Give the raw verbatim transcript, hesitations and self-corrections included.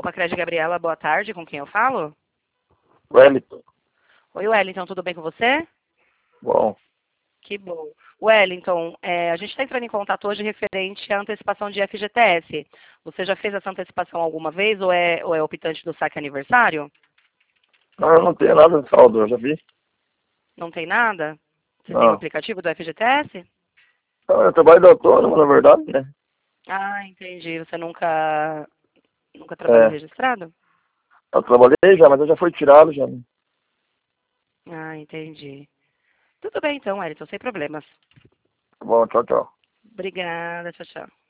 Pacred Gabriela, boa tarde, com quem eu falo? Wellington. Oi, Wellington, tudo bem com você? Bom, Que bom. Wellington, é, a gente está entrando em contato hoje referente à antecipação de F G T S. Você já fez essa antecipação alguma vez ou é, ou é optante do saque aniversário? não, eu não tenho nada de saldo, eu já vi. Não tem nada? Você tem o Não. aplicativo do F G T S? Não, eu trabalho de autônomo, na verdade, né? Ah, entendi. Você nunca, nunca trabalhou É, registrado? eu trabalhei já, mas eu já fui tirado já. Né? Ah, entendi. Tudo bem então, Wellington, sem problemas. Tá bom, tchau, tchau. Obrigada, tchau, tchau.